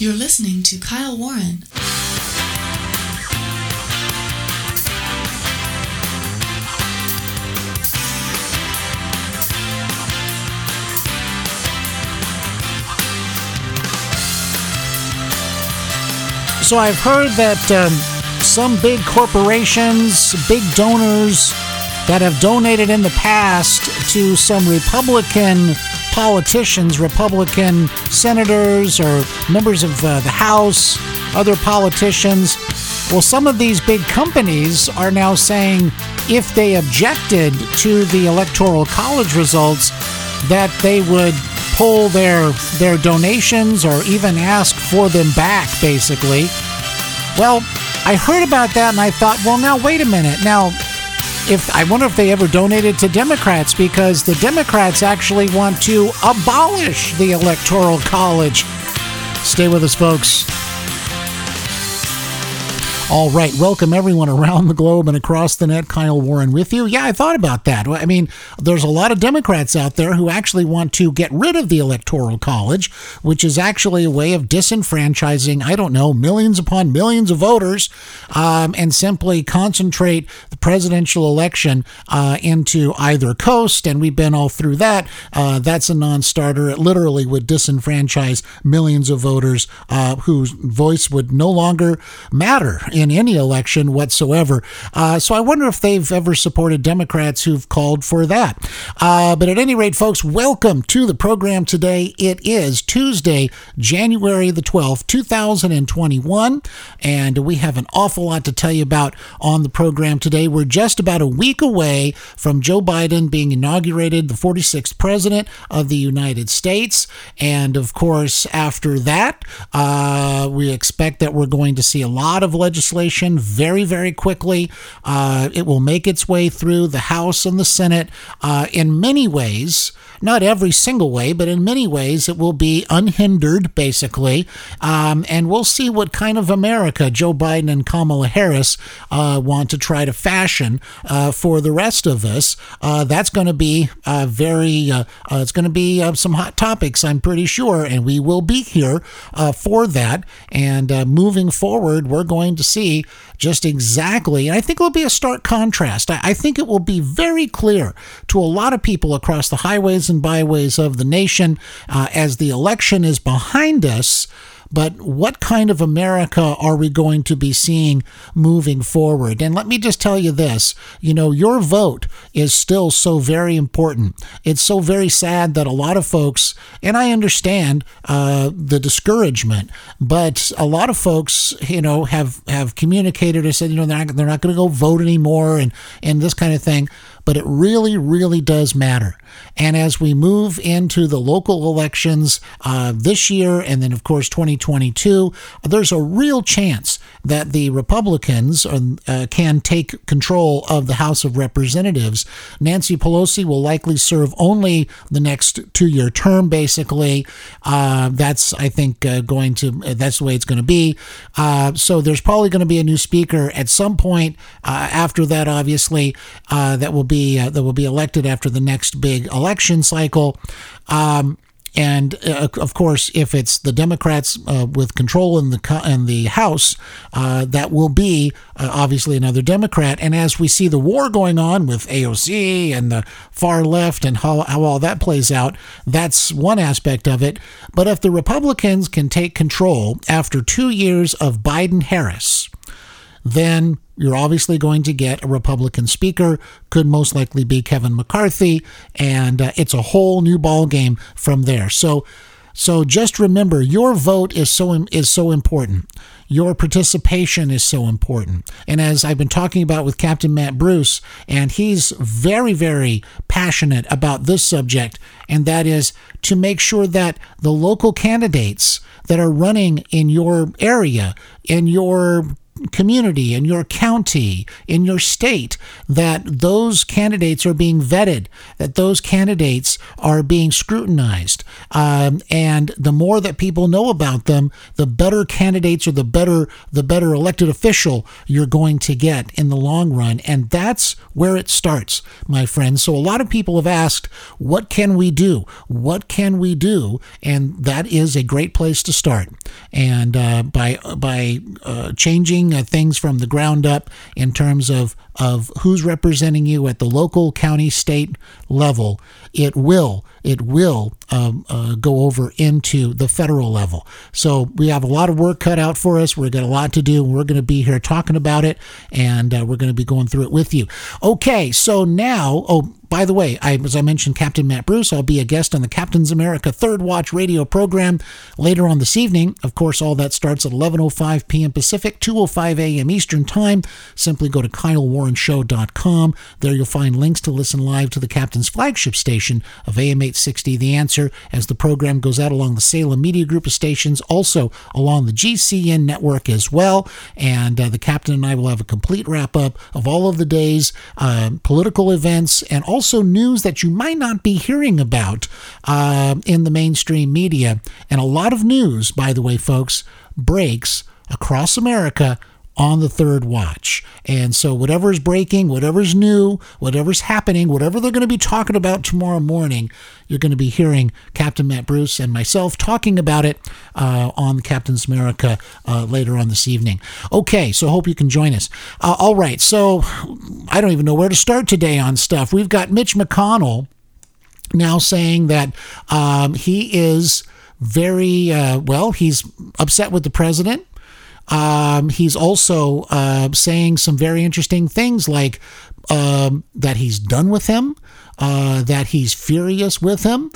You're listening to Kyle Warren. So I've heard that some big corporations, big donors that have donated in the past to some Republican politicians, Republican senators or members of the House, other politicians. Well, some of these big companies are now saying if they objected to the Electoral College results, that they would pull their donations or even ask for them back, basically. Well, I heard about that and I thought, well, now wait a minute. Now, I wonder if they ever donated to Democrats, because the Democrats actually want to abolish the Electoral College. Stay with us, folks. All right, welcome everyone around the globe and across the net. Kyle Warren with you. Yeah, I thought about that. I mean, there's a lot of Democrats out there who actually want to get rid of the Electoral College, which is actually a way of disenfranchising, I don't know, millions upon millions of voters, and simply concentrate the presidential election into either coast. And we've been all through that. That's a non-starter. It literally would disenfranchise millions of voters whose voice would no longer matter in any election whatsoever. So I wonder if they've ever supported Democrats who've called for that. But at any rate, folks, welcome to the program today. It is Tuesday, January the 12th, 2021, and we have an awful lot to tell you about on the program today. We're just about a week away from Joe Biden being inaugurated, the 46th president of the United States. And of course, after that, we expect that we're going to see a lot of legislation very, very quickly. It will make its way through the House and the Senate. In many ways, not every single way, but in many ways, it will be unhindered, basically. And we'll see what kind of America Joe Biden and Kamala Harris want to try to fashion for the rest of us. That's going to be it's going to be some hot topics, I'm pretty sure, and we will be here for that. And moving forward, we're going to see just exactly, and I think it will be a stark contrast. I think it will be very clear to a lot of people across the highways and byways of the nation as the election is behind us. But what kind of America are we going to be seeing moving forward? And let me just tell you this, your vote is still so very important. It's so very sad that a lot of folks, and I understand the discouragement, but a lot of folks, have communicated or said, they're not going to go vote anymore and this kind of thing. But it really, really does matter. And as we move into the local elections this year, and then, of course, 2022, there's a real chance that the Republicans can take control of the House of Representatives. Nancy Pelosi will likely serve only the next 2-year term, basically. That's, I think, that's the way it's going to be. So there's probably going to be a new speaker at some point after that, obviously, that will be elected after the next big election cycle. And of course, if it's the Democrats with control in the House, that will be obviously another Democrat. And as we see the war going on with AOC and the far left and how all that plays out, that's one aspect of it. But if the Republicans can take control after 2 years of Biden-Harris, then you're obviously going to get a Republican speaker, could most likely be Kevin McCarthy, and it's a whole new ball game from there. So just remember, your vote is so important. Your participation is so important. And as I've been talking about with Captain Matt Bruce, and he's very, very passionate about this subject, and that is to make sure that the local candidates that are running in your area, in your community, in your county, in your state, that those candidates are being vetted, that those candidates are being scrutinized. And the more that people know about them, the better candidates or the better elected official you're going to get in the long run. And that's where it starts, my friends. So a lot of people have asked, what can we do? What can we do? And that is a great place to start. And by changing things from the ground up in terms of who's representing you at the local, county, state level, it will go over into the federal level. So we have a lot of work cut out for us. We've got a lot to do, and we're going to be here talking about it, and we're going to be going through it with you. Okay, so now, by the way, as I mentioned, Captain Matt Bruce, I'll be a guest on the Captain's America Third Watch radio program later on this evening. Of course, all that starts at 11:05 p.m. Pacific, 2:05 a.m. Eastern Time. Simply go to KyleWarrenShow.com. There you'll find links to listen live to the Captain's flagship station of AM 860 The Answer as the program goes out along the Salem Media Group of stations, also along the GCN network as well. And the Captain and I will have a complete wrap-up of all of the day's political events and also news that you might not be hearing about in the mainstream media. And a lot of news, by the way, folks, breaks across America on the Third Watch. And so whatever's breaking, whatever's new, whatever's happening, whatever they're going to be talking about tomorrow morning, you're going to be hearing Captain Matt Bruce and myself talking about it on Captain's America later on this evening. Okay, so hope you can join us. All right, so I don't even know where to start today on stuff. We've got Mitch McConnell now saying that he is very, he's upset with the president. He's also saying some very interesting things like that he's done with him, that he's furious with him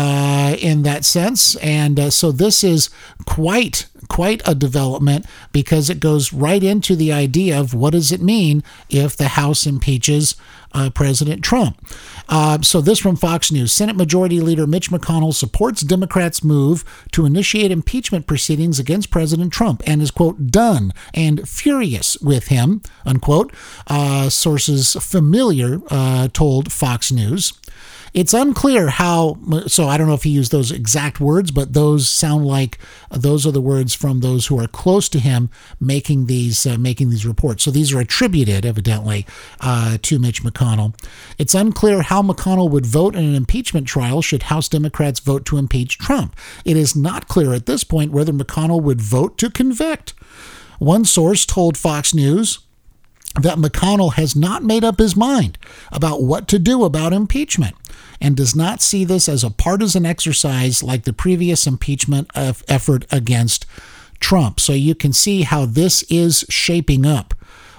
in that sense. And so this is quite a development because it goes right into the idea of what does it mean if the House impeaches President Trump. So this from Fox News. Senate Majority Leader Mitch McConnell supports Democrats' move to initiate impeachment proceedings against President Trump and is, quote, done and furious with him, unquote. Sources familiar told Fox News. It's unclear how, so I don't know if he used those exact words, but those sound like those are the words from those who are close to him making these reports. So these are attributed, evidently, to Mitch McConnell. It's unclear how McConnell would vote in an impeachment trial should House Democrats vote to impeach Trump. It is not clear at this point whether McConnell would vote to convict. One source told Fox News that McConnell has not made up his mind about what to do about impeachment and does not see this as a partisan exercise like the previous impeachment effort against Trump. So you can see how this is shaping up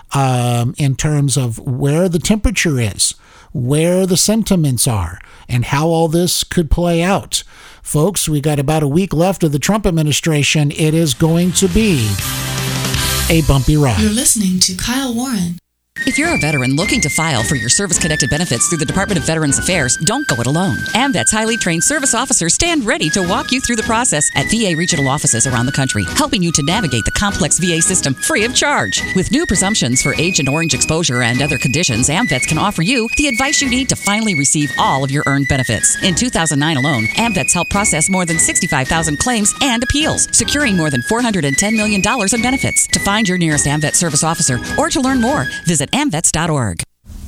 in terms of where the temperature is, where the sentiments are, and how all this could play out. Folks, we got about a week left of the Trump administration. It is going to be a bumpy ride. You're listening to Kyle Warren. If you're a veteran looking to file for your service-connected benefits through the Department of Veterans Affairs, don't go it alone. AMVET's highly trained service officers stand ready to walk you through the process at VA regional offices around the country, helping you to navigate the complex VA system free of charge. With new presumptions for Agent Orange exposure and other conditions, AMVETS can offer you the advice you need to finally receive all of your earned benefits. In 2009 alone, AMVETS helped process more than 65,000 claims and appeals, securing more than $410 million in benefits. To find your nearest AMVET service officer or to learn more, visit AMVETS.org.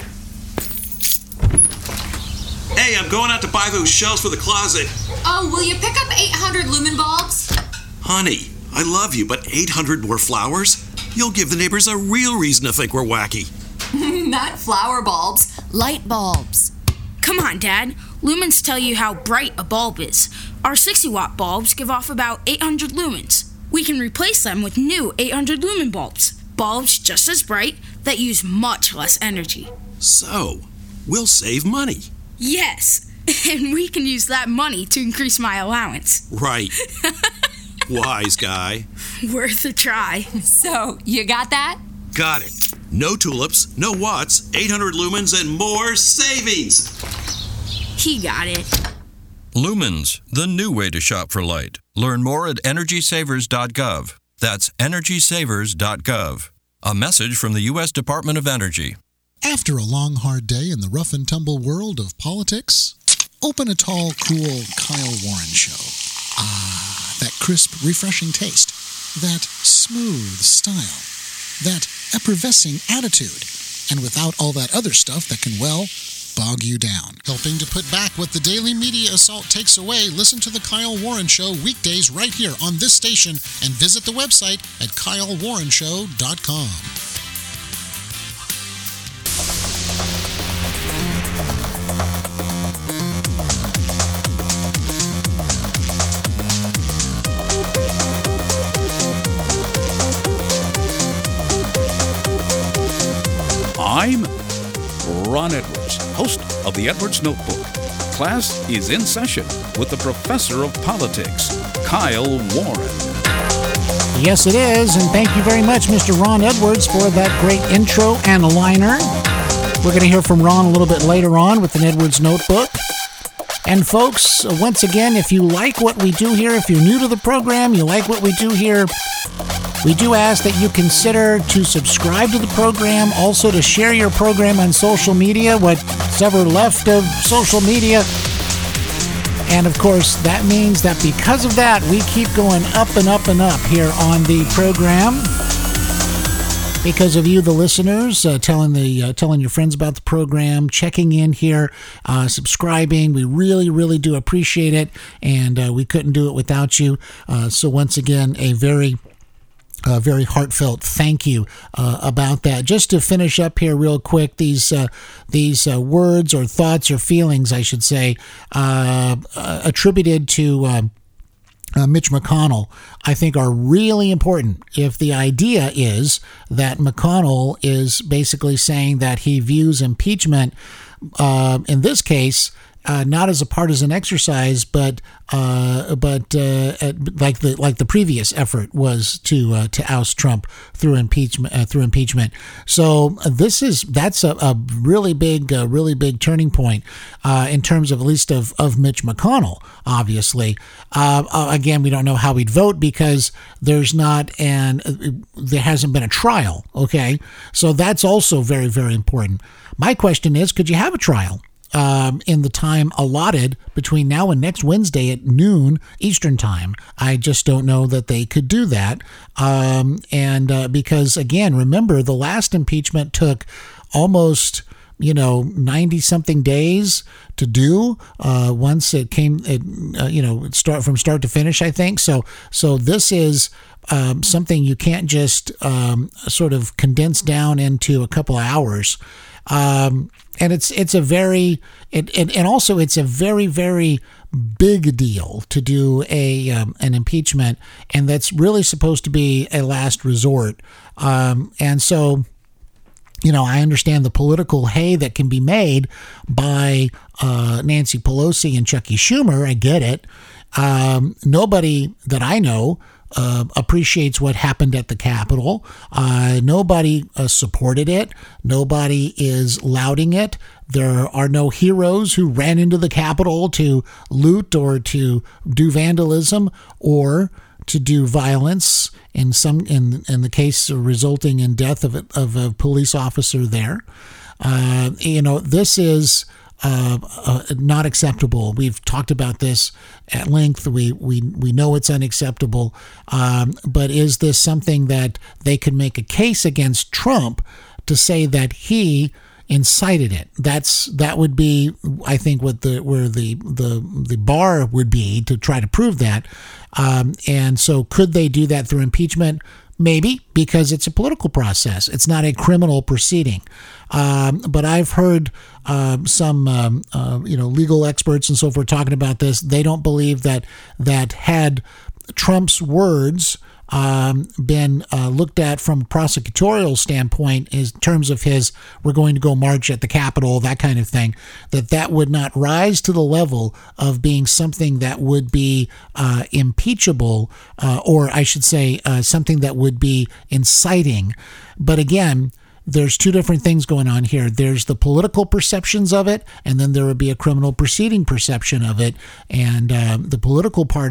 Hey, I'm going out to buy those shelves for the closet. Oh, will you pick up 800 lumen bulbs? Honey, I love you, but 800 more flowers? You'll give the neighbors a real reason to think we're wacky. Not flower bulbs, light bulbs. Come on, Dad. Lumens tell you how bright a bulb is. Our 60-watt bulbs give off about 800 lumens. We can replace them with new 800 lumen bulbs. Bulbs just as bright that use much less energy. So, we'll save money. Yes, and we can use that money to increase my allowance. Right. Wise guy. Worth a try. So, you got that? Got it. No tulips, no watts, 800 lumens, and more savings. He got it. Lumens, the new way to shop for light. Learn more at EnergySavers.gov. That's EnergySavers.gov. A message from the U.S. Department of Energy. After a long, hard day in the rough and tumble world of politics, open a tall, cool Kyle Warren show. Ah, that crisp, refreshing taste, that smooth style, that effervescing attitude, and without all that other stuff that can, well, bog you down. Helping to put back what the daily media assault takes away, listen to The Kyle Warren Show weekdays right here on this station and visit the website at kylewarrenshow.com. I'm Ron Edwards, host of the Edwards Notebook. Class is in session with the professor of politics, Kyle Warren. Yes, it is, and thank you very much, Mr. Ron Edwards, for that great intro and liner. We're going to hear from Ron a little bit later on with an Edwards Notebook. And folks, once again, if you like what we do here, if you're new to the program, you like what we do here, we do ask that you consider to subscribe to the program, also to share your program on social media, what's ever left of social media. And of course, that means that because of that, we keep going up and up and up here on the program. Because of you, the listeners, telling your friends about the program, checking in here, subscribing. We really, really do appreciate it, and we couldn't do it without you. So once again, a very heartfelt thank you about that. Just to finish up here real quick, these words or thoughts or feelings, I should say, attributed to Mitch McConnell, I think are really important. If the idea is that McConnell is basically saying that he views impeachment, in this case, not as a partisan exercise, but like the previous effort was to oust Trump through impeachment. So that's a really big turning point in terms of at least of Mitch McConnell. Obviously, again, we don't know how he'd vote because there hasn't been a trial. Okay, so that's also very, very important. My question is, could you have a trial in the time allotted between now and next Wednesday at noon Eastern time? I just don't know that they could do that. Because again, remember, the last impeachment took almost 90 something days to do, once it came, from start to finish, I think. So this is something you can't just sort of condense down into a couple of hours. And it's a very very big deal to do an impeachment, and that's really supposed to be a last resort. And so, I understand the political hay that can be made by Nancy Pelosi and Chucky Schumer. I get it. Nobody that I know appreciates what happened at the Capitol. Nobody supported it. Nobody is lauding it. There are no heroes who ran into the Capitol to loot or to do vandalism or to do violence. In the case resulting in death of a police officer there. This is not acceptable. We've talked about this at length. We know it's unacceptable. But is this something that they could make a case against Trump to say that he incited it? That would be, I think, where the bar would be to try to prove that. And so could they do that through impeachment? Maybe, because it's a political process. It's not a criminal proceeding. But I've heard some legal experts and so forth talking about this. They don't believe that had Trump's words been looked at from a prosecutorial standpoint in terms of we're going to go march at the Capitol, that kind of thing, that would not rise to the level of being something that would be impeachable, or I should say something that would be inciting. But again, there's two different things going on here. There's the political perceptions of it, and then there would be a criminal proceeding perception of it. And the political part of that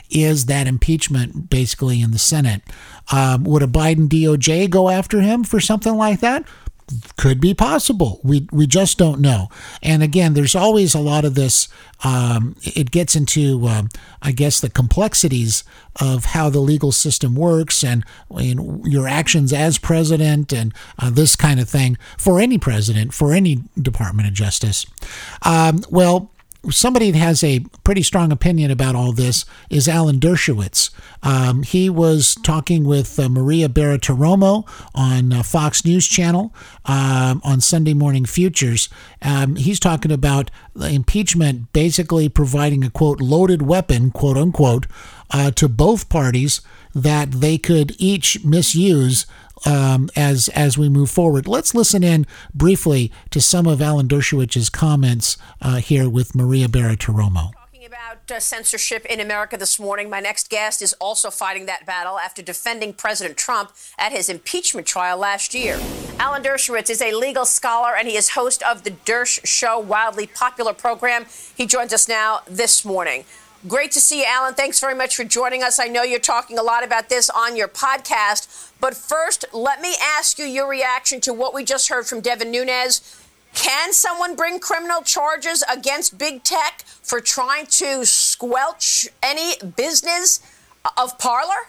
is that impeachment basically in the Senate. Would a Biden DOJ go after him for something like that? Could be possible. We just don't know. And again, there's always a lot of this. It gets into, I guess, the complexities of how the legal system works and your actions as president and this kind of thing for any president, for any Department of Justice. Somebody that has a pretty strong opinion about all this is Alan Dershowitz. He was talking with Maria Bartiromo on Fox News Channel on Sunday Morning Futures. He's talking about impeachment basically providing a, quote, loaded weapon, quote unquote, to both parties that they could each misuse as we move forward. Let's listen in briefly to some of Alan Dershowitz's comments here with Maria Bartiromo. Talking about censorship in America this morning, my next guest is also fighting that battle after defending President Trump at his impeachment trial last year. Alan Dershowitz is a legal scholar, and he is host of the Dersh Show, wildly popular program. He joins us now this morning. Great to see you, Alan. Thanks very much for joining us. I know you're talking a lot about this on your podcast. But first, let me ask you your reaction to what we just heard from Devin Nunes. Can someone bring criminal charges against big tech for trying to squelch any business of Parler?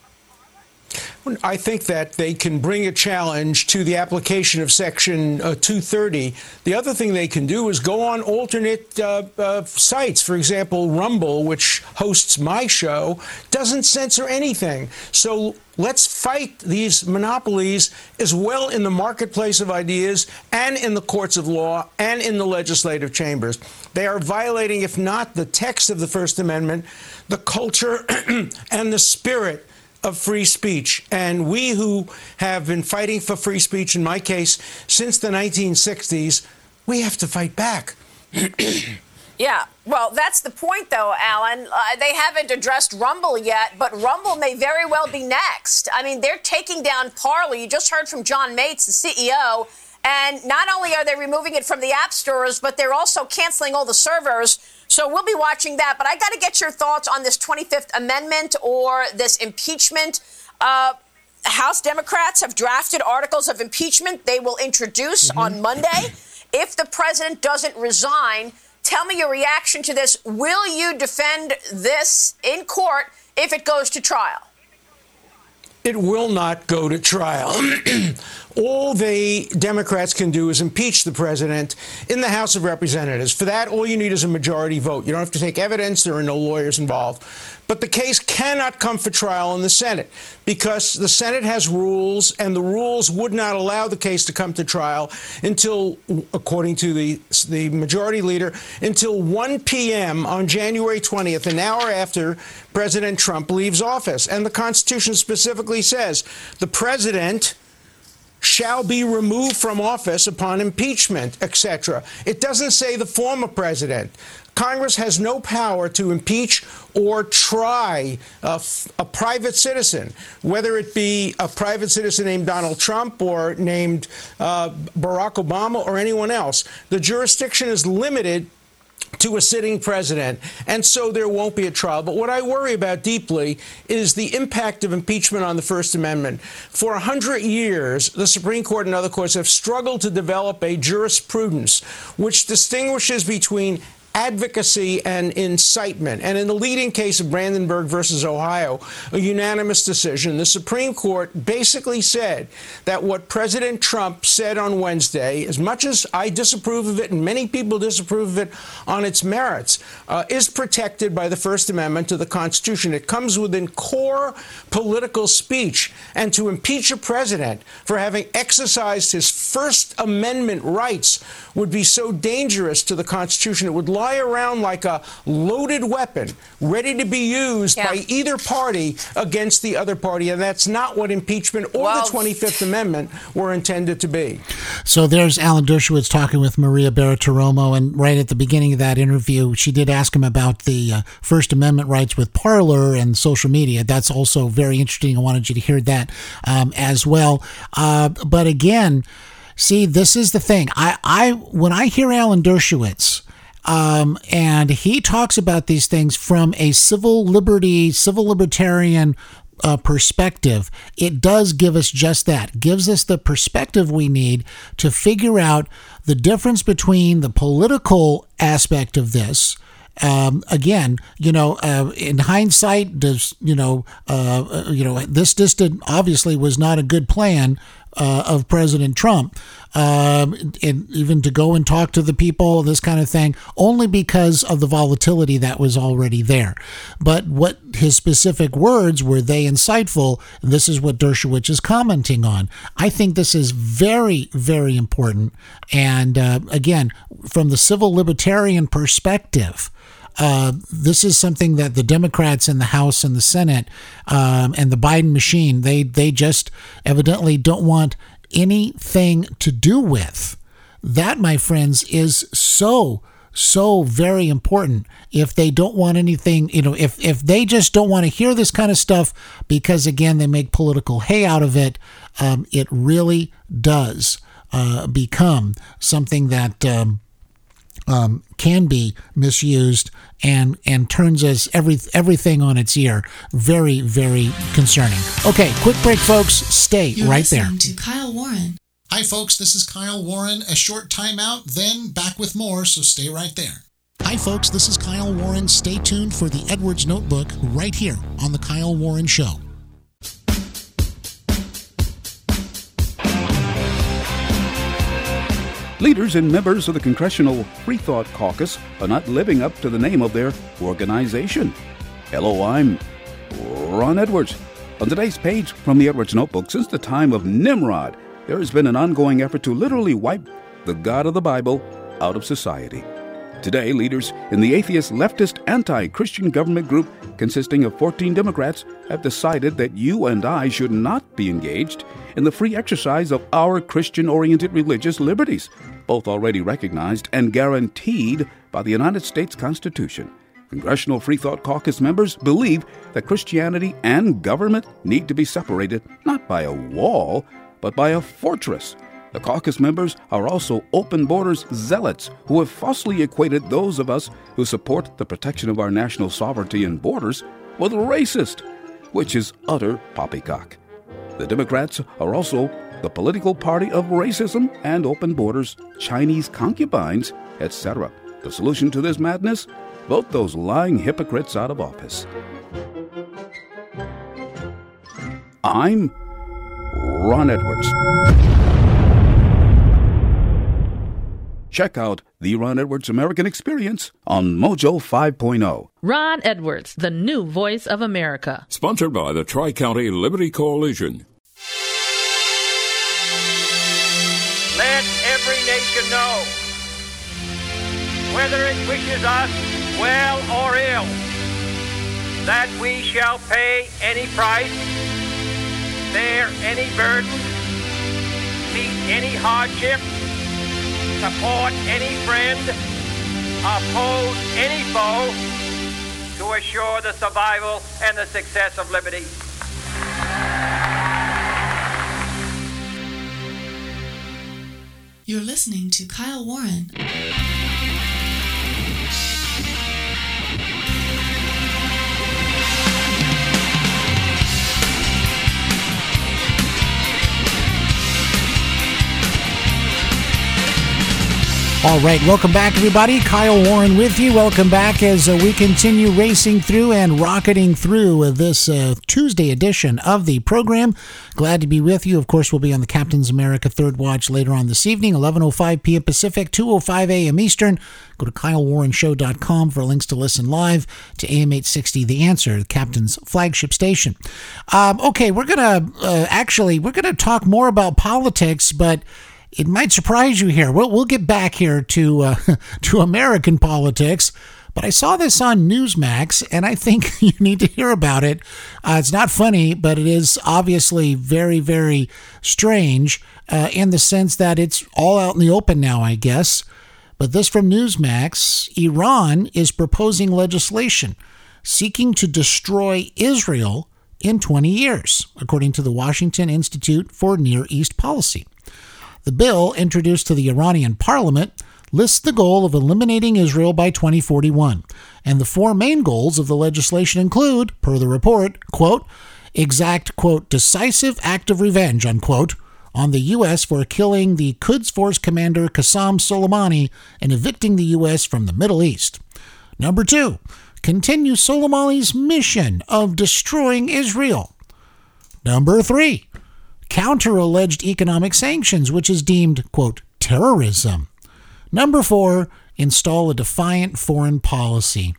I think that they can bring a challenge to the application of Section 230. The other thing they can do is go on alternate sites. For example, Rumble, which hosts my show, doesn't censor anything. So let's fight these monopolies as well in the marketplace of ideas and in the courts of law and in the legislative chambers. They are violating, if not the text of the First Amendment, the culture and the spirit of free speech. And we who have been fighting for free speech, in my case, since the 1960s, we have to fight back. Yeah, well, that's the point, though, Alan. They haven't addressed Rumble yet, but Rumble may very well be next. I mean, they're taking down Parler. You just heard from John Mates, the CEO, and not only are they removing it from the app stores, but they're also canceling all the servers. So we'll be watching that. But I got to get your thoughts on this 25th Amendment or this impeachment. House Democrats have drafted articles of impeachment they will introduce on Monday. If the president doesn't resign, tell me your reaction to this. Will you defend this in court if it goes to trial? It will not go to trial. All the Democrats can do is impeach the president in the House of Representatives. For that, all you need is a majority vote. You don't have to take evidence. There are no lawyers involved. But the case cannot come for trial in the Senate because the Senate has rules, and the rules would not allow the case to come to trial until, according to the majority leader, until 1 p.m. on January 20th, an hour after President Trump leaves office. And the Constitution specifically says the president shall be removed from office upon impeachment, etc. It doesn't say the former president. Congress has no power to impeach or try a private citizen, whether it be a private citizen named Donald Trump or named Barack Obama or anyone else. The jurisdiction is limited to a sitting president, and so there won't be a trial. But what I worry about deeply is the impact of impeachment on the First Amendment. For 100 years, the Supreme Court and other courts have struggled to develop a jurisprudence which distinguishes between advocacy and incitement. And in the leading case of Brandenburg versus Ohio, a unanimous decision, the Supreme Court basically said that what President Trump said on Wednesday, as much as I disapprove of it and many people disapprove of it on its merits, is protected by the First Amendment to the Constitution. It comes within core political speech. And to impeach a president for having exercised his First Amendment rights would be so dangerous to the Constitution. It would lie around like a loaded weapon, ready to be used by either party against the other party. And that's not what impeachment or the 25th Amendment were intended to be. So there's Alan Dershowitz talking with Maria Bartiromo. And right at the beginning of that interview, she did ask him about the First Amendment rights with Parler and social media. That's also very interesting. I wanted you to hear that as well. But again, see, this is the thing. When I hear Alan Dershowitz, And he talks about these things from a civil libertarian perspective. It does give us just that. It gives us the perspective we need to figure out the difference between the political aspect of this. Again, in hindsight, this obviously was not a good plan of President Trump, and even to go and talk to the people, this kind of thing, only because of the volatility that was already there. But what his specific words, were they insightful? And this is what Dershowitz is commenting on. I think this is very, very important. And again, from the civil libertarian perspective, this is something that the Democrats in the House and the Senate and the Biden machine, they just evidently don't want anything to do with. That, my friends, is so very important. If they don't want anything, if they just don't want to hear this kind of stuff because, again, they make political hay out of it, it really does become something that can be misused and turns us everything on its ear. Very, very concerning. Okay, quick break, folks. Stay You're right there. listening to Kyle Warren. Hi, folks. This is Kyle Warren. A short timeout, then back with more, so stay right there. Hi, folks. This is Kyle Warren. Stay tuned for the Edwards Notebook right here on The Kyle Warren Show. Leaders and members of the Congressional Free Thought Caucus are not living up to the name of their organization. Hello, I'm Ron Edwards. On today's page from the Edwards Notebook, since the time of Nimrod, there has been an ongoing effort to literally wipe the God of the Bible out of society. Today, leaders in the atheist leftist anti-Christian government group consisting of 14 Democrats have decided that you and I should not be engaged in the free exercise of our Christian-oriented religious liberties, both already recognized and guaranteed by the United States Constitution. Congressional Free Thought Caucus members believe that Christianity and government need to be separated not by a wall, but by a fortress. The caucus members are also open borders zealots who have falsely equated those of us who support the protection of our national sovereignty and borders with racist, which is utter poppycock. The Democrats are also the political party of racism and open borders, Chinese concubines, etc. The solution to this madness? Vote those lying hypocrites out of office. I'm Ron Edwards. Check out the Ron Edwards American Experience on Mojo 5.0. Ron Edwards, the new voice of America. Sponsored by the Tri-County Liberty Coalition. Let every nation know, whether it wishes us well or ill, that we shall pay any price, bear any burden, meet any hardship, support any friend, oppose any foe, to assure the survival and the success of liberty. You're listening to Kyle Warren. All right, welcome back, everybody. Kyle Warren with you. Welcome back as we continue racing through and rocketing through this Tuesday edition of the program. Glad to be with you. Of course, we'll be on the Captain's America Third Watch later on this evening, 11:05 p.m. Pacific, 2:05 a.m. Eastern. Go to KyleWarrenShow.com for links to listen live to AM 860 The Answer, the Captain's flagship station. Okay, we're gonna talk more about politics, but it might surprise you here. We'll get back here to American politics, but I saw this on Newsmax, and I think you need to hear about it. It's not funny, but it is obviously very, very strange in the sense that it's all out in the open now, I guess. But this from Newsmax: Iran is proposing legislation seeking to destroy Israel in 20 years, according to the Washington Institute for Near East Policy. The bill, introduced to the Iranian parliament lists the goal of eliminating Israel by 2041. And the four main goals of the legislation include, per the report, quote, exact, quote, decisive act of revenge, unquote, on the U.S. for killing the Quds Force commander Qasem Soleimani and evicting the U.S. from the Middle East. Number 2, continue Soleimani's mission of destroying Israel. Number 3, counter alleged economic sanctions, which is deemed, quote, terrorism. Number 4, install a defiant foreign policy.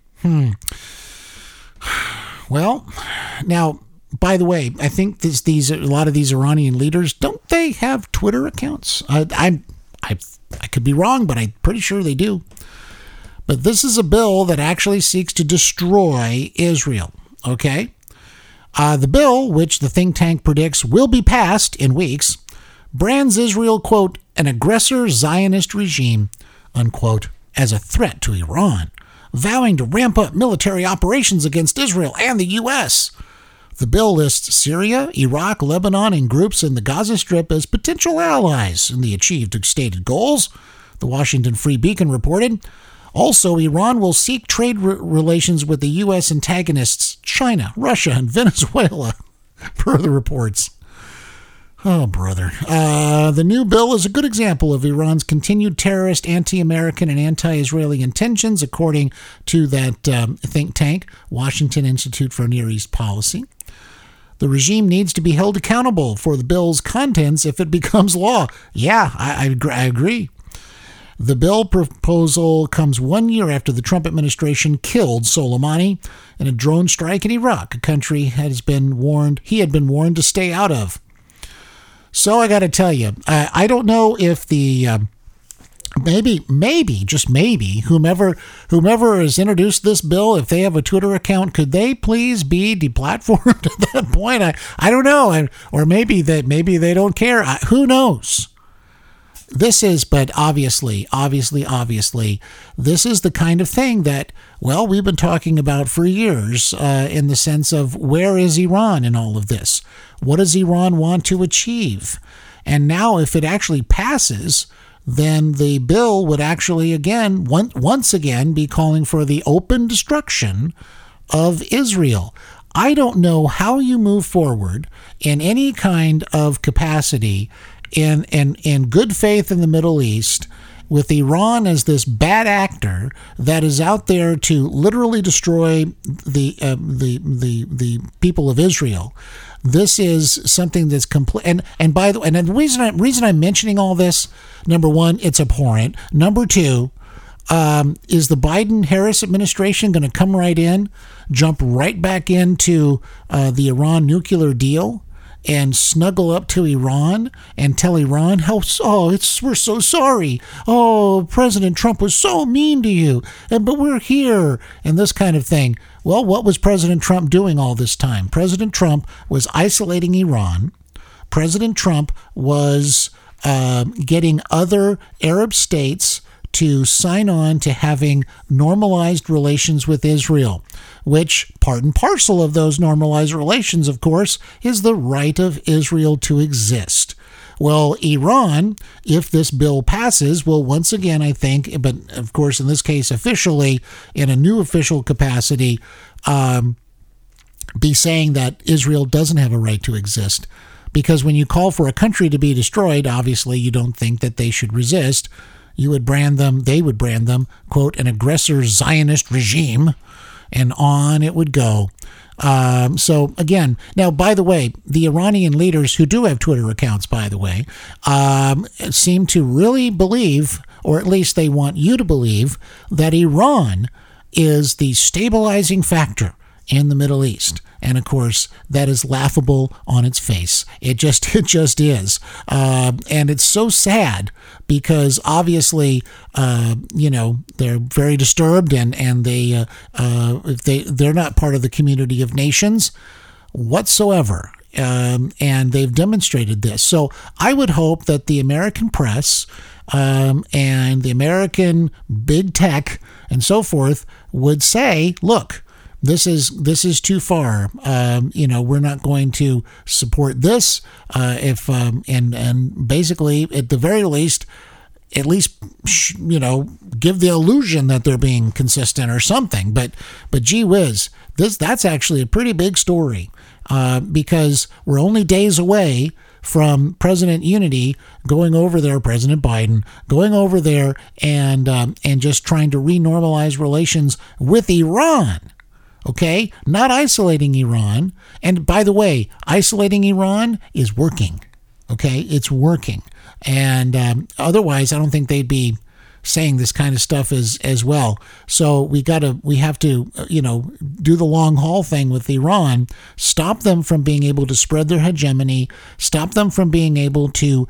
Well, now, by the way, I think a lot of these Iranian leaders, don't they have Twitter accounts? I could be wrong, but I'm pretty sure they do. But this is a bill that actually seeks to destroy Israel, okay? The bill, which the think tank predicts will be passed in weeks, brands Israel, quote, an aggressor Zionist regime, unquote, as a threat to Iran, vowing to ramp up military operations against Israel and the U.S. The bill lists Syria, Iraq, Lebanon, and groups in the Gaza Strip as potential allies in the achieved stated goals, the Washington Free Beacon reported. Also, Iran will seek trade relations with the U.S. antagonists China, Russia, and Venezuela, per the reports. Oh, brother. The new bill is a good example of Iran's continued terrorist, anti-American, and anti-Israeli intentions, according to that think tank, Washington Institute for Near East Policy. The regime needs to be held accountable for the bill's contents if it becomes law. Yeah, I agree. The bill proposal comes 1 year after the Trump administration killed Soleimani in a drone strike in Iraq, a country he had been warned to stay out of. So I got to tell you, I don't know if the maybe, just maybe, whomever has introduced this bill, if they have a Twitter account, could they please be deplatformed at that point? I don't know, or maybe they don't care. Who knows? This is, but obviously, this is the kind of thing that, well, we've been talking about for years in the sense of where is Iran in all of this? What does Iran want to achieve? And now if it actually passes, then the bill would actually once again be calling for the open destruction of Israel. I don't know how you move forward in any kind of capacity in good faith in the Middle East with Iran as this bad actor that is out there to literally destroy the people of Israel. This is something that's complete. And by the way, and the reason I'm mentioning all this, number one, it's abhorrent. Number two, is the Biden-Harris administration going to come right in, jump right back into the Iran nuclear deal, and snuggle up to Iran and tell Iran we're so sorry. Oh, President Trump was so mean to you, but we're here, and this kind of thing. Well, what was President Trump doing all this time? President Trump was isolating Iran. President Trump was getting other Arab states to sign on to having normalized relations with Israel, which part and parcel of those normalized relations, of course, is the right of Israel to exist. Well, Iran, if this bill passes, will once again, I think, but of course in this case officially, in a new official capacity, be saying that Israel doesn't have a right to exist. Because when you call for a country to be destroyed, obviously you don't think that they should resist. They would brand them, quote, an aggressor Zionist regime, and on it would go. So again, now, by the way, the Iranian leaders who do have Twitter accounts, by the way, seem to really believe, or at least they want you to believe, that Iran is the stabilizing factor in the Middle East. And of course, that is laughable on its face. It just is. And it's so sad because obviously, they're very disturbed and they're not part of the community of nations whatsoever. And they've demonstrated this. So I would hope that the American press and the American big tech and so forth would say, look, this is too far. We're not going to support this. And basically, at the very least, at least, give the illusion that they're being consistent or something. But gee whiz, that's actually a pretty big story because we're only days away from President Unity going over there, President Biden going over there and just trying to renormalize relations with Iran. Okay, not isolating Iran. And by the way, isolating Iran is working. Okay, it's working. And otherwise, I don't think they'd be saying this kind of stuff as well. So we have to do the long haul thing with Iran, stop them from being able to spread their hegemony, stop them from being able to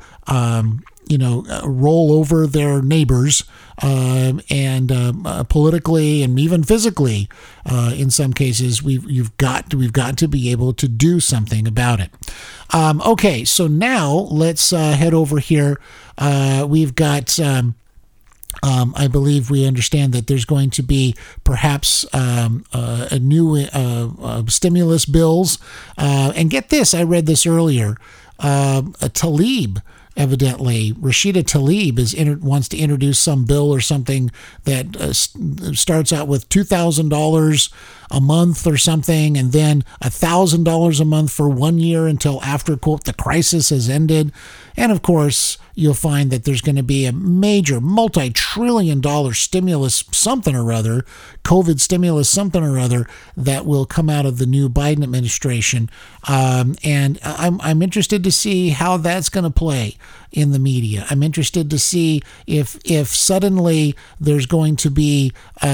roll over their neighbors and politically and even physically. In some cases, we've got to be able to do something about it. Okay, so now let's head over here. We've got. I believe we understand that there's going to be perhaps a new stimulus bills. And get this, I read this earlier. Tlaib, evidently, Rashida Tlaib wants to introduce some bill or something that starts out with $2,000 a month or something, and then $1,000 a month for 1 year until after, quote, the crisis has ended. And of course, you'll find that there's going to be a major multi-trillion-dollar stimulus something or other, COVID stimulus something or other, that will come out of the new Biden administration. And I'm interested to see how that's going to play in the media. I'm interested to see if suddenly there's going to be,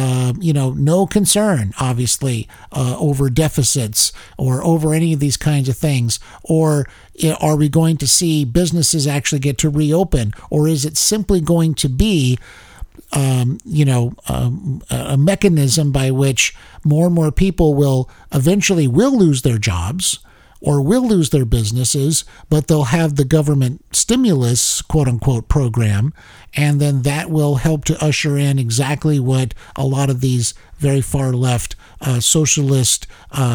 no concern, obviously, over deficits or over any of these kinds of things, or are we going to see businesses actually get to reopen, or is it simply going to be a mechanism by which more and more people will lose their jobs or will lose their businesses, but they'll have the government stimulus, quote unquote, program, and then that will help to usher in exactly what a lot of these very far left socialist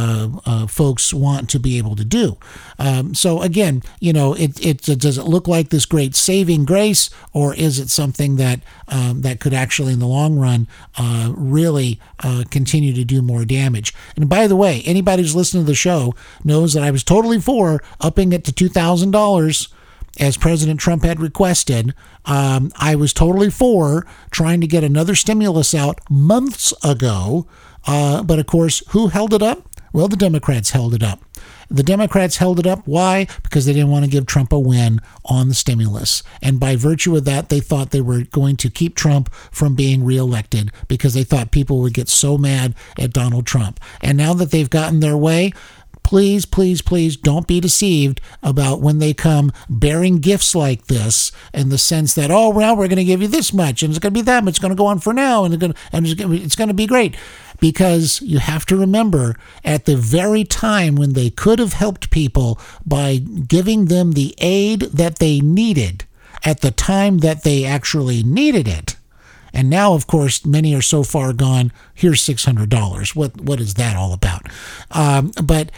folks want to be able to do. So again, does it look like this great saving grace, or is it something that could actually, in the long run, really continue to do more damage? And by the way, anybody who's listening to the show knows that I was totally for upping it to $2,000. As President Trump had requested. I was totally for trying to get another stimulus out months ago. But of course, who held it up? Well, the Democrats held it up. The Democrats held it up. Why? Because they didn't want to give Trump a win on the stimulus. And by virtue of that, they thought they were going to keep Trump from being reelected because they thought people would get so mad at Donald Trump. And now that they've gotten their way, please, please, please don't be deceived about when they come bearing gifts like this, in the sense that, oh, well, we're going to give you this much, and it's going to be that much, it's going to go on for now, and it's going to be great. Because you have to remember, at the very time when they could have helped people by giving them the aid that they needed, at the time that they actually needed it, and now, of course, many are so far gone, here's $600. What is that all about? But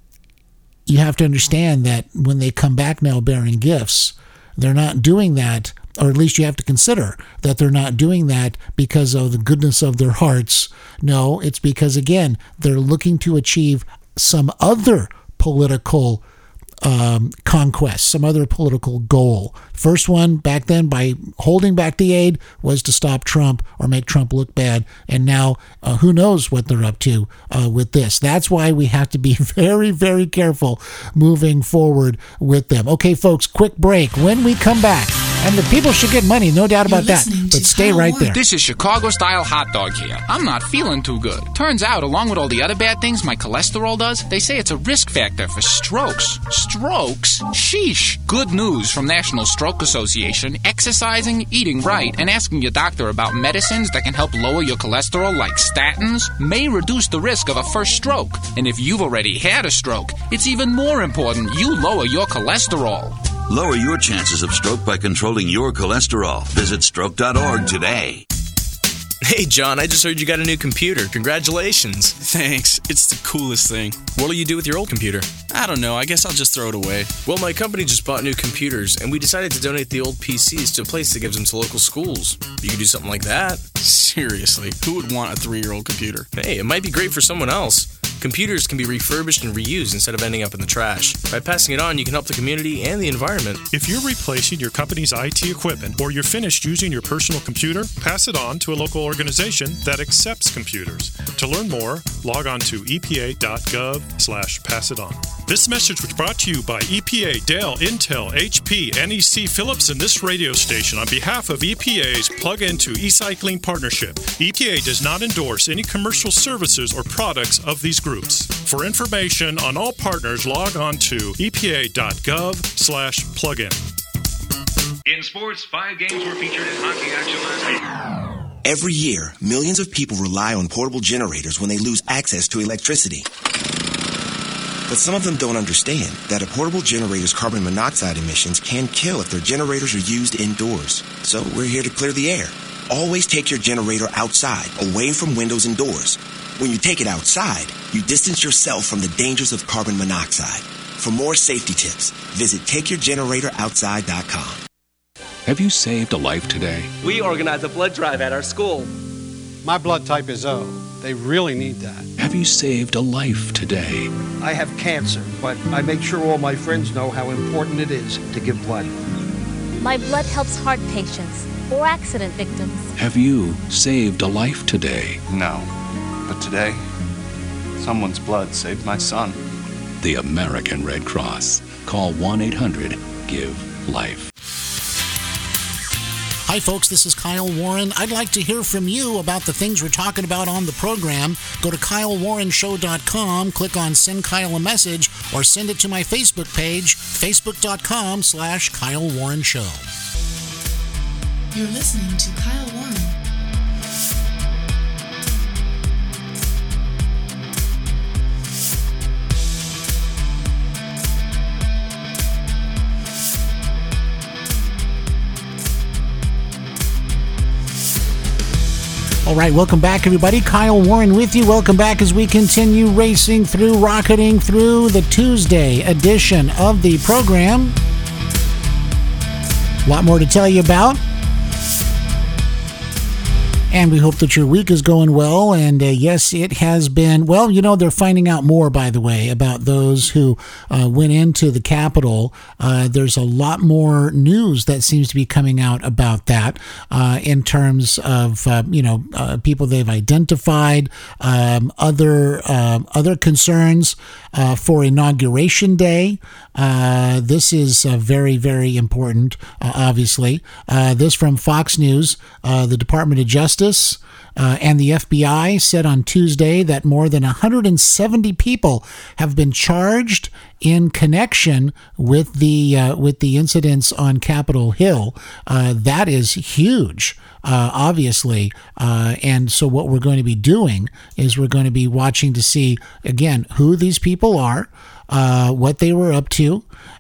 you have to understand that when they come back now bearing gifts, they're not doing that, or at least you have to consider that they're not doing that because of the goodness of their hearts. No, it's because, again, they're looking to achieve some other political conquest, some other political goal. First one back then, by holding back the aid, was to stop Trump or make Trump look bad. And now who knows what they're up to with this. That's why we have to be very, very careful moving forward with them. Okay, folks, quick break. When we come back, and the people should get money, no doubt about that. But stay right there. This is Chicago-style hot dog here. I'm not feeling too good. Turns out, along with all the other bad things my cholesterol does, they say it's a risk factor for strokes. Strokes? Sheesh. Good news from National Stroke Association. Exercising, eating right, and asking your doctor about medicines that can help lower your cholesterol, like statins, may reduce the risk of a first stroke. And if you've already had a stroke, it's even more important you lower your cholesterol. Lower your chances of stroke by controlling your cholesterol. Visit stroke.org today. Hey, John, I just heard you got a new computer. Congratulations. Thanks. It's the coolest thing. What'll you do with your old computer? I don't know. I guess I'll just throw it away. Well, my company just bought new computers, and we decided to donate the old PCs to a place that gives them to local schools. You could do something like that. Seriously, who would want a 3-year-old computer? Hey, it might be great for someone else. Computers can be refurbished and reused instead of ending up in the trash. By passing it on, you can help the community and the environment. If you're replacing your company's IT equipment or you're finished using your personal computer, pass it on to a local organization that accepts computers. To learn more, log on to epa.gov/passiton. This message was brought to you by EPA, Dell, Intel, HP, NEC, Philips, and this radio station on behalf of EPA's Plug Into E-Cycling Partnership. EPA does not endorse any commercial services or products of these groups. For information on all partners, log on to epa.gov/plugin. In sports, 5 games were featured in hockey action last week. Every year, millions of people rely on portable generators when they lose access to electricity. But some of them don't understand that a portable generator's carbon monoxide emissions can kill if their generators are used indoors. So we're here to clear the air. Always take your generator outside, away from windows and doors. When you take it outside, you distance yourself from the dangers of carbon monoxide. For more safety tips, visit TakeYourGeneratorOutside.com. Have you saved a life today? We organize a blood drive at our school. My blood type is O. They really need that. Have you saved a life today? I have cancer, but I make sure all my friends know how important it is to give blood. My blood helps heart patients or accident victims. Have you saved a life today? No. But today, someone's blood saved my son. The American Red Cross. Call 1-800-GIVE-LIFE. Hi, folks. This is Kyle Warren. I'd like to hear from you about the things we're talking about on the program. Go to KyleWarrenShow.com, click on Send Kyle a Message, or send it to my Facebook page, Facebook.com/Kyle Warren Show. You're listening to Kyle Warren. All right, welcome back, everybody. Kyle Warren with you. Welcome back as we continue racing through, rocketing through the Tuesday edition of the program. A lot more to tell you about. And we hope that your week is going well. And yes, it has been. Well, you know, they're finding out more, by the way, about those who went into the Capitol. There's a lot more news that seems to be coming out about that in terms of, people they've identified, other concerns for Inauguration Day. This is very, very important, obviously. This from Fox News. The Department of Justice and the FBI said on Tuesday that more than 170 people have been charged in connection with the incidents on Capitol Hill. That is huge. Obviously. And so what we're going to be doing is we're going to be watching to see, again, who these people are, what they were up to,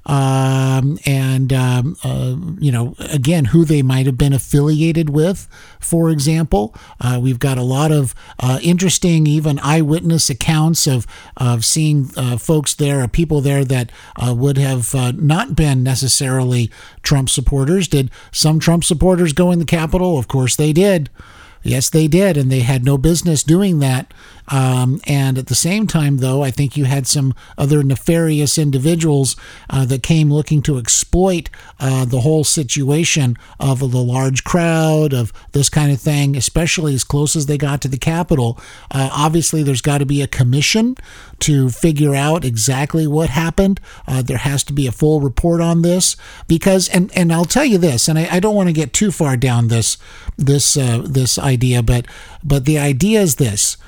again, who they might have been affiliated with, for example. We've got a lot of interesting, even eyewitness accounts of seeing folks there, people there that would have not been necessarily Trump supporters. Did some Trump supporters go in the Capitol? Of course they did. Yes, they did, and they had no business doing that. And at the same time, though, I think you had some other nefarious individuals that came looking to exploit the whole situation of the large crowd, of this kind of thing, especially as close as they got to the Capitol. Obviously, there's got to be a commission to figure out exactly what happened. There has to be a full report on this because, and I'll tell you this, and I don't want to get too far down this idea, but the idea is this.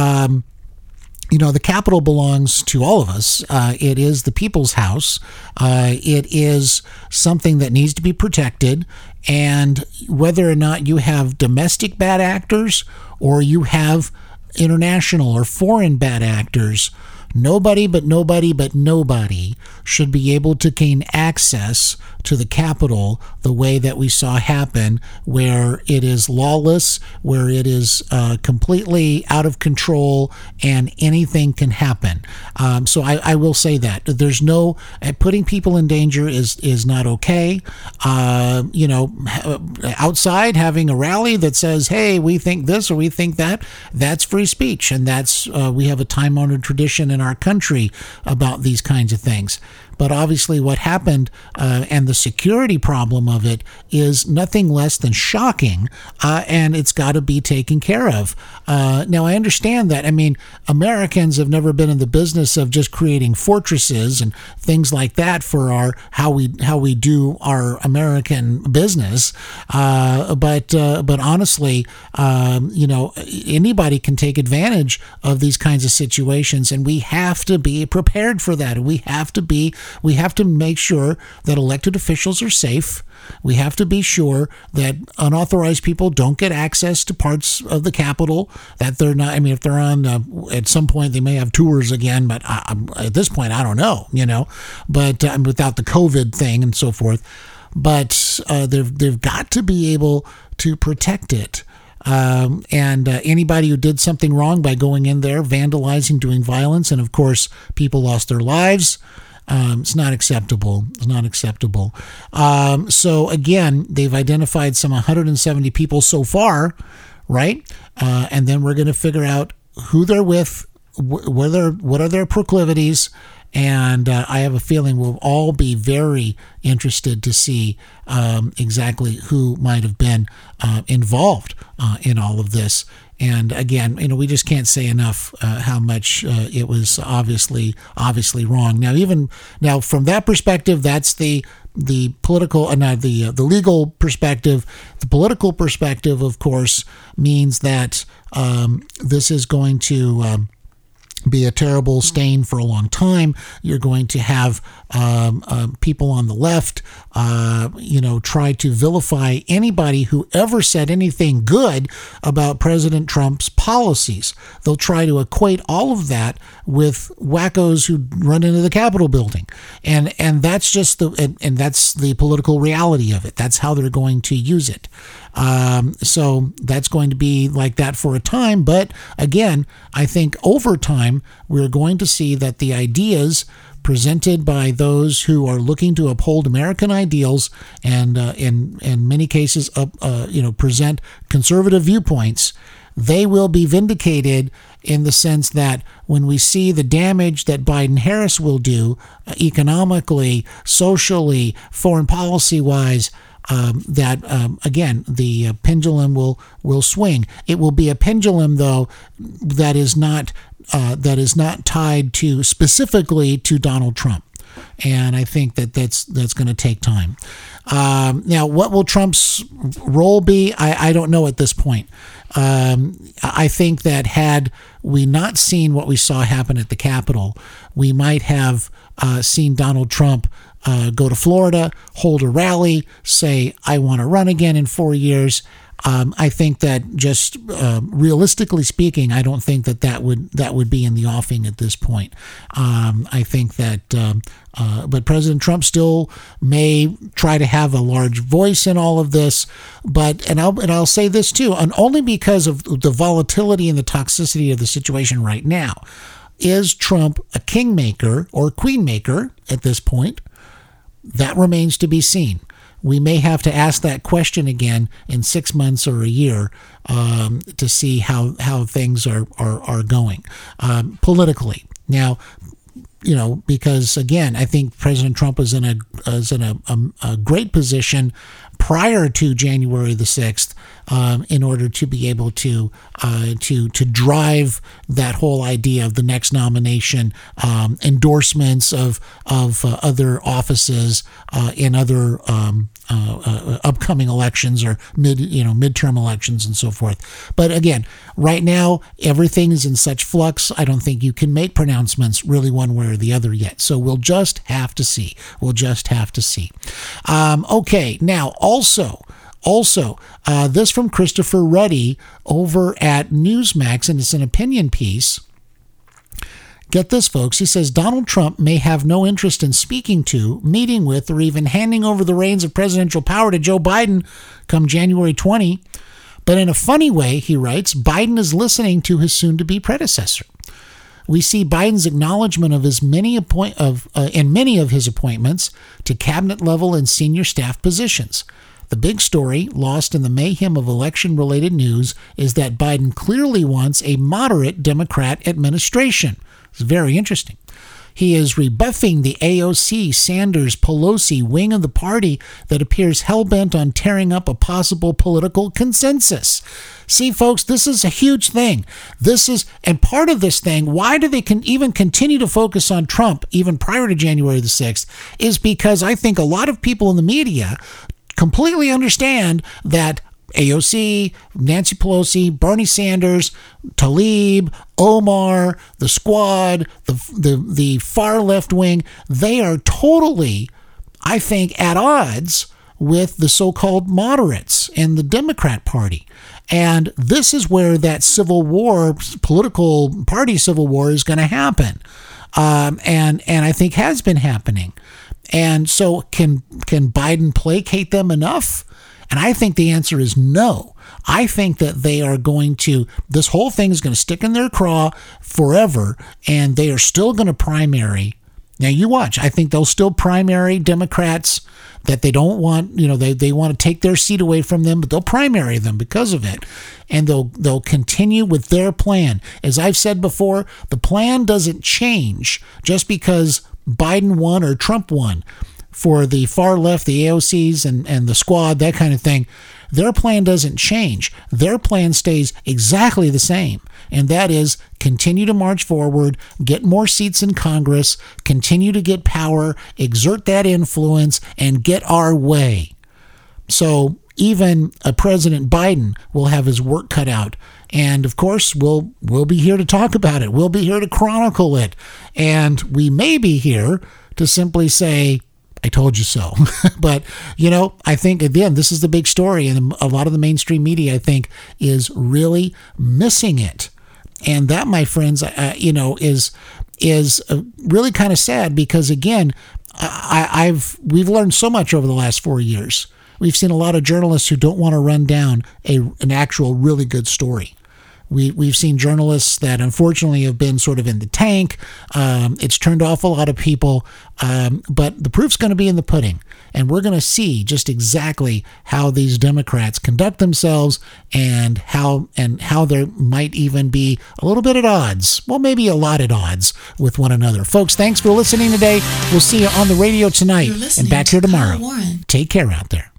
The Capitol belongs to all of us. It is the people's house. It is something that needs to be protected. And whether or not you have domestic bad actors or you have international or foreign bad actors nobody should be able to gain access to the Capitol the way that we saw happen, where it is lawless, where it is completely out of control, and anything can happen. So I will say that there's no putting people in danger is not okay. Outside having a rally that says, "Hey, we think this or we think that," that's free speech, and that's we have a time-honored tradition in our country about these kinds of things. But obviously what happened and the security problem of it is nothing less than shocking, and it's got to be taken care of. Now, I understand that. I mean, Americans have never been in the business of just creating fortresses and things like that for how we do our American business. But honestly, anybody can take advantage of these kinds of situations, and we have to be prepared for that. We have to make sure that elected officials are safe. We have to be sure that unauthorized people don't get access to parts of the Capitol, that they're not, I mean, if they're on, at some point they may have tours again, but at this point, I don't know, but without the COVID thing and so forth. But they've got to be able to protect it. And anybody who did something wrong by going in there, vandalizing, doing violence, and of course, people lost their lives. It's not acceptable. It's not acceptable. So again, they've identified some 170 people so far, right? And then we're going to figure out who they're with, what are their proclivities, and I have a feeling we'll all be very interested to see exactly who might have been involved in all of this. And again, we just can't say enough how much it was obviously wrong. Now, from that perspective, that's the political, the legal perspective. The political perspective, of course, means that this is going to be a terrible stain for a long time. You're going to have people on the left, try to vilify anybody who ever said anything good about President Trump's policies. They'll try to equate all of that with wackos who run into the Capitol building, and that's just and that's the political reality of it. That's how they're going to use it. So that's going to be like that for a time. But again, I think over time, we're going to see that the ideas presented by those who are looking to uphold American ideals and in many cases, present conservative viewpoints, they will be vindicated in the sense that when we see the damage that Biden-Harris will do economically, socially, foreign policy-wise, again, the pendulum will swing. It will be a pendulum, though, that is not tied to specifically to Donald Trump, and I think that's going to take time. Now, what will Trump's role be? I don't know at this point. I think that had we not seen what we saw happen at the Capitol, we might have seen Donald Trump go to Florida, hold a rally, say, "I want to run again in 4 years." I think that just realistically speaking, I don't think that would be in the offing at this point. I think that, but President Trump still may try to have a large voice in all of this. But I'll say this too, and only because of the volatility and the toxicity of the situation right now, is Trump a kingmaker or queenmaker at this point? That remains to be seen. We may have to ask that question again in 6 months or a year to see how things are going politically. Now, because again, I think President Trump is in a great position prior to January the 6th in order to be able to drive that whole idea of the next nomination, endorsements of other offices in other upcoming elections or midterm elections and so forth. But again, right now everything is in such flux. I don't think you can make pronouncements really one way or the other yet. So we'll just have to see. Okay, now also, this from Christopher Ruddy over at Newsmax, and it's an opinion piece. Get this, folks. He says Donald Trump may have no interest in speaking to, meeting with, or even handing over the reins of presidential power to Joe Biden come January 20. But in a funny way, he writes, Biden is listening to his soon-to-be predecessor. We see Biden's acknowledgement of his many of his appointments to cabinet level and senior staff positions. The big story, lost in the mayhem of election-related news, is that Biden clearly wants a moderate Democrat administration. It's very interesting. He is rebuffing the AOC, Sanders, Pelosi wing of the party that appears hell-bent on tearing up a possible political consensus. See, folks, this is a huge thing. And part of this thing, why do they even continue to focus on Trump even prior to January the 6th, is because I think a lot of people in the media completely understand that AOC, Nancy Pelosi, Bernie Sanders, Tlaib, Omar, the Squad, the far left wing, they are totally, I think, at odds with the so-called moderates in the Democrat Party. And this is where that civil war, political party civil war, is going to happen. And I think has been happening. And so can Biden placate them enough? And I think the answer is no. I think that they are going to, this whole thing is going to stick in their craw forever, and they are still going to primary. Now you watch. I think they'll still primary Democrats that they don't want, they want to take their seat away from them, but they'll primary them because of it. And they'll continue with their plan. As I've said before, the plan doesn't change just because Biden won or Trump won. For the far left, the AOCs and the Squad, that kind of thing, their plan doesn't change. Their plan stays exactly the same. And that is continue to march forward, get more seats in Congress, continue to get power, exert that influence, and get our way. So even a President Biden will have his work cut out. And of course, we'll be here to talk about it. We'll be here to chronicle it. And we may be here to simply say, I told you so. But, I think, again, this is the big story. And a lot of the mainstream media, I think, is really missing it. And that, my friends, is really kind of sad because, again, we've learned so much over the last 4 years. We've seen a lot of journalists who don't want to run down an actual really good story. We've seen journalists that unfortunately have been sort of in the tank. It's turned off a lot of people, but the proof's going to be in the pudding. And we're going to see just exactly how these Democrats conduct themselves and how there might even be a little bit at odds. Well, maybe a lot at odds with one another. Folks, thanks for listening today. We'll see you on the radio tonight and back here tomorrow. Take care out there.